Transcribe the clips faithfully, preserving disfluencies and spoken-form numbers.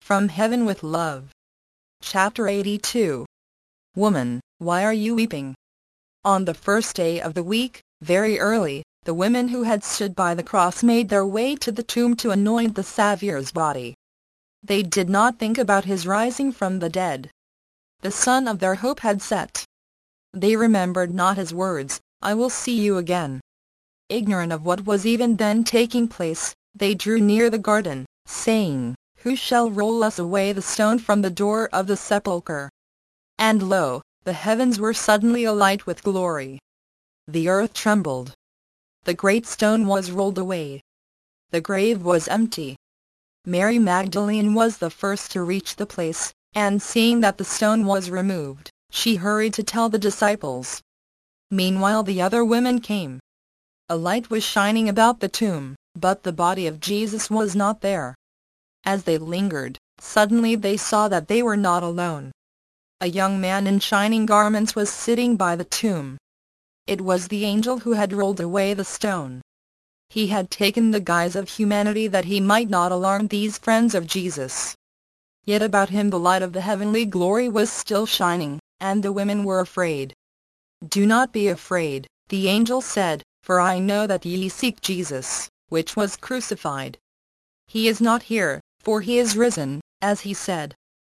From Heaven with Love. Chapter eighty-two. Woman, why are you weeping? On the first day of the week, very early, the women who had stood by the cross made their way to the tomb to anoint the Saviour's body. They did not think about his rising from the dead. The sun of their hope had set. They remembered not his words, "I will see you again." Ignorant of what was even then taking place, they drew near the garden, saying, "Who shall roll us away the stone from the door of the sepulchre?" And lo, the heavens were suddenly alight with glory. The earth trembled. The great stone was rolled away. The grave was empty. Mary Magdalene was the first to reach the place, and seeing that the stone was removed, she hurried to tell the disciples. Meanwhile the other women came. A light was shining about the tomb, but the body of Jesus was not there. As they lingered, suddenly they saw that they were not alone. A young man in shining garments was sitting by the tomb. It was the angel who had rolled away the stone. He had taken the guise of humanity that he might not alarm these friends of Jesus. Yet about him the light of the heavenly glory was still shining, and the women were afraid. "Do not be afraid," the angel said, "for I know that ye seek Jesus, which was crucified. He is not here, for he is risen, as he said.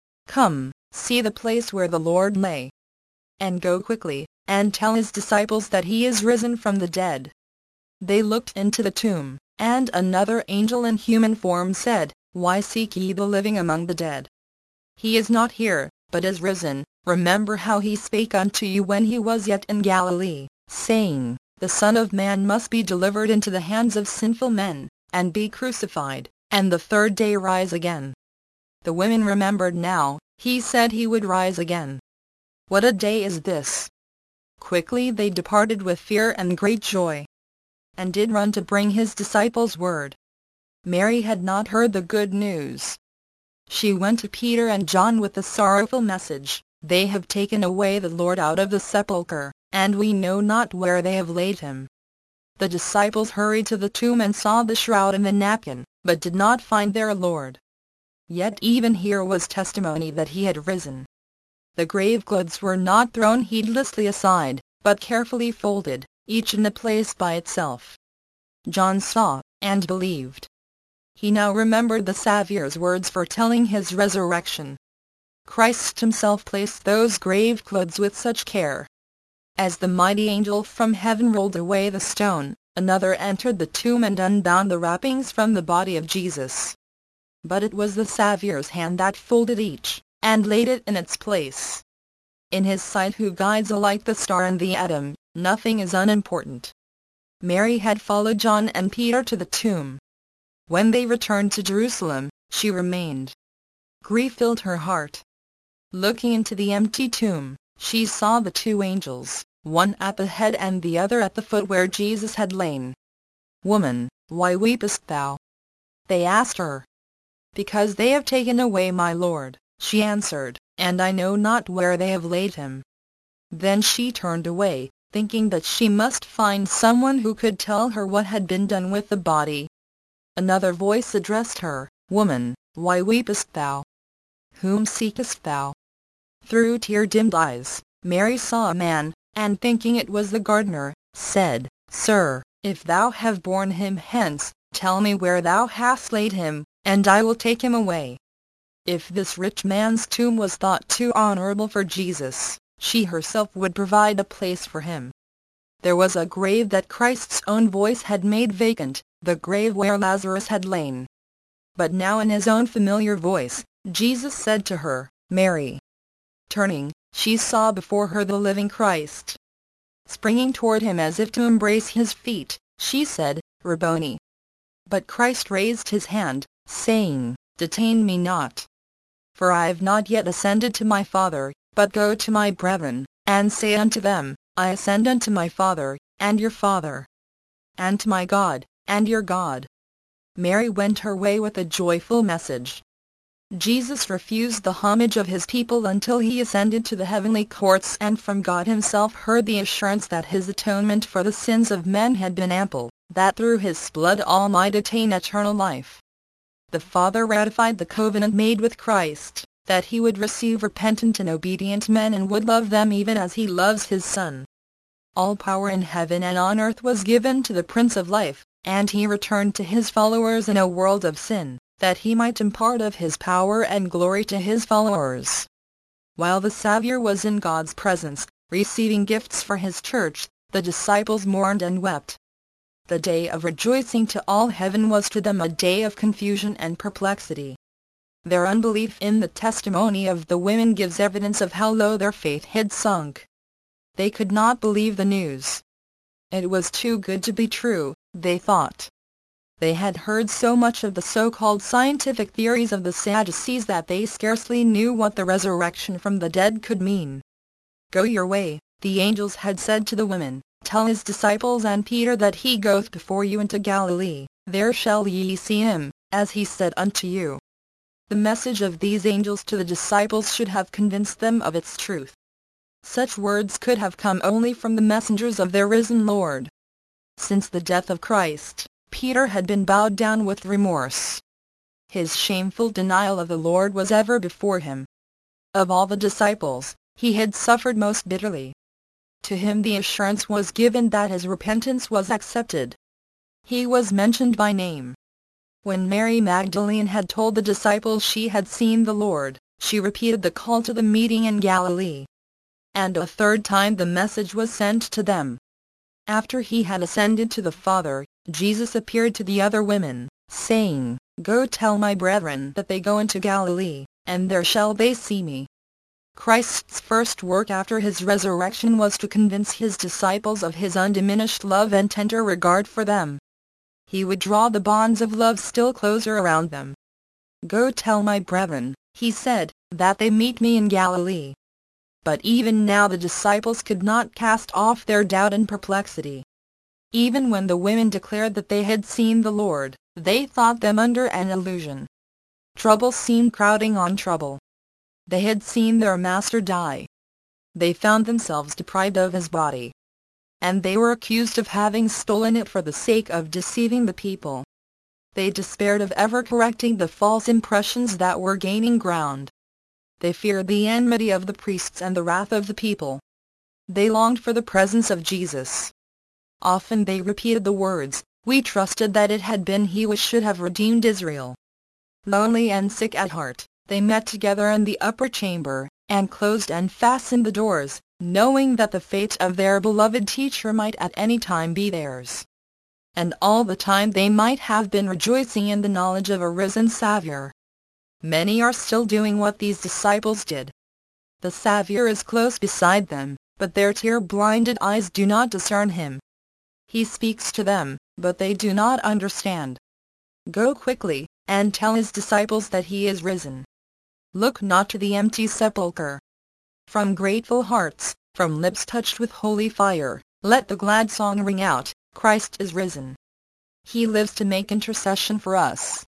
Come, see the place where the Lord lay. And go quickly, and tell his disciples that he is risen from the dead." They looked into the tomb, and another angel in human form said, "Why seek ye the living among the dead? He is not here, but is risen. Remember how he spake unto you when he was yet in Galilee, saying, The Son of Man must be delivered into the hands of sinful men, and be crucified, and the third day rise again." The women remembered now. He said he would rise again. What a day is this! Quickly they departed with fear and great joy, and did run to bring his disciples word. Mary had not heard the good news. She went to Peter and John with the sorrowful message, "They have taken away the Lord out of the sepulchre, and we know not where they have laid him." The disciples hurried to the tomb and saw the shroud and the napkin, but did not find their Lord. Yet even here was testimony that he had risen. The grave clothes were not thrown heedlessly aside, but carefully folded, each in a place by itself. John saw, and believed. He now remembered the Saviour's words foretelling his resurrection. Christ himself placed those grave clothes with such care. As the mighty angel from heaven rolled away the stone, another entered the tomb and unbound the wrappings from the body of Jesus. But it was the Saviour's hand that folded each, and laid it in its place. In his sight who guides alike the star and the atom, nothing is unimportant. Mary had followed John and Peter to the tomb. When they returned to Jerusalem, she remained. Grief filled her heart. Looking into the empty tomb, she saw the two angels, one at the head and the other at the foot where Jesus had lain. "Woman, why weepest thou?" they asked her. "Because they have taken away my Lord," she answered, "and I know not where they have laid him." Then she turned away, thinking that she must find someone who could tell her what had been done with the body. Another voice addressed her, "Woman, why weepest thou? Whom seekest thou?" Through tear-dimmed eyes, Mary saw a man, and thinking it was the gardener, said, "Sir, if thou have borne him hence, tell me where thou hast laid him, and I will take him away." If this rich man's tomb was thought too honorable for Jesus, she herself would provide a place for him. There was a grave that Christ's own voice had made vacant, the grave where Lazarus had lain. But now in his own familiar voice, Jesus said to her, "Mary." Turning, she saw before her the living Christ. Springing toward him as if to embrace his feet, she said, "Rabboni." But Christ raised his hand, saying, "Detain me not. For I have not yet ascended to my Father, but go to my brethren, and say unto them, I ascend unto my Father, and your Father, and to my God, and your God." Mary went her way with a joyful message. Jesus refused the homage of his people until he ascended to the heavenly courts and from God himself heard the assurance that his atonement for the sins of men had been ample, that through his blood all might attain eternal life. the Father ratified the covenant made with Christ, that he would receive repentant and obedient men and would love them even as he loves his Son. All power in heaven and on earth was given to the Prince of Life, and he returned to his followers in a world of sin, that he might impart of his power and glory to his followers. While the Savior was in God's presence, receiving gifts for his church, the disciples mourned and wept. The day of rejoicing to all heaven was to them a day of confusion and perplexity. Their unbelief in the testimony of the women gives evidence of how low their faith had sunk. They could not believe the news. It was too good to be true, they thought. They had heard so much of the so-called scientific theories of the Sadducees that they scarcely knew what the resurrection from the dead could mean. "Go your way," the angels had said to the women, "tell his disciples and Peter that he goeth before you into Galilee, there shall ye see him, as he said unto you." The message of these angels to the disciples should have convinced them of its truth. Such words could have come only from the messengers of their risen Lord. Since the death of Christ, Peter had been bowed down with remorse. His shameful denial of the Lord was ever before him. Of all the disciples, he had suffered most bitterly. To him the assurance was given that his repentance was accepted. He was mentioned by name. When Mary Magdalene had told the disciples she had seen the Lord, she repeated the call to the meeting in Galilee. And a third time the message was sent to them. After he had ascended to the Father, Jesus appeared to the other women, saying, "Go tell my brethren that they go into Galilee, and there shall they see me." Christ's first work after his resurrection was to convince his disciples of his undiminished love and tender regard for them. He would draw the bonds of love still closer around them. "Go tell my brethren," he said, "that they meet me in Galilee." But even now the disciples could not cast off their doubt and perplexity. Even when the women declared that they had seen the Lord, they thought them under an illusion. Trouble seemed crowding on trouble. They had seen their Master die. They found themselves deprived of his body. And they were accused of having stolen it for the sake of deceiving the people. They despaired of ever correcting the false impressions that were gaining ground. They feared the enmity of the priests and the wrath of the people. They longed for the presence of Jesus. Often they repeated the words, "We trusted that it had been he who should have redeemed Israel." Lonely and sick at heart, they met together in the upper chamber, and closed and fastened the doors, knowing that the fate of their beloved teacher might at any time be theirs. And all the time they might have been rejoicing in the knowledge of a risen Savior. Many are still doing what these disciples did. The Savior is close beside them, but their tear-blinded eyes do not discern him. He speaks to them, but they do not understand. Go quickly, and tell his disciples that he is risen. Look not to the empty sepulchre. From grateful hearts, from lips touched with holy fire, let the glad song ring out, Christ is risen. He lives to make intercession for us.